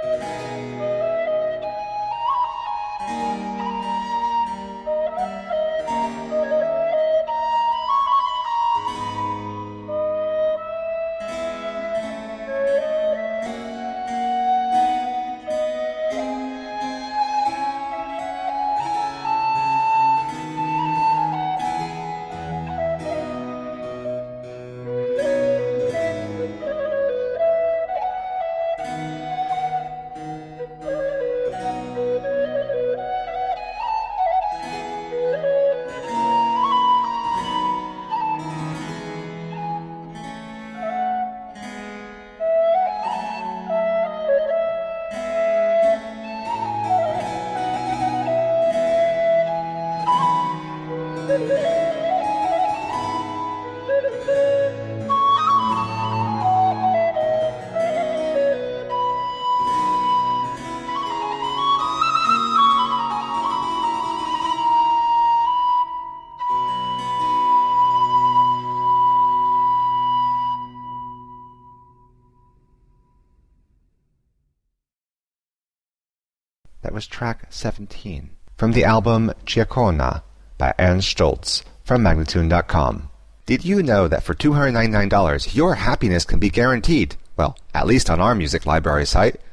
That was track 17 from the album Giacona by Ernst Stolz from Magnatune.com. Did you know that for $299 your happiness can be guaranteed? Well, at least on our music library site.